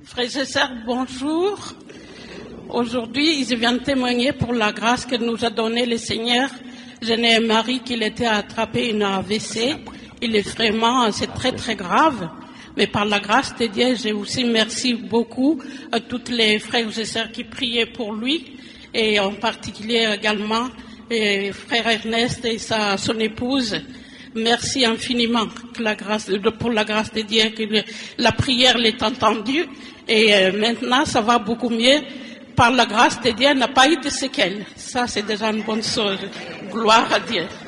Frères et sœurs, bonjour. Aujourd'hui, je viens témoigner pour la grâce que nous a donnée le Seigneur. Je n'ai un mari qui était attrapé une AVC. Il est vraiment, c'est très très grave. Mais par la grâce de Dieu, j'ai aussi merci beaucoup à tous les frères et sœurs qui priaient pour lui. Et en particulier également, frère Ernest et son épouse. Merci infiniment pour la grâce de Dieu, que la prière l'est entendue. Et maintenant, ça va beaucoup mieux. Par la grâce de Dieu, n'a pas eu de séquelles. Ça, c'est déjà une bonne chose. Gloire à Dieu.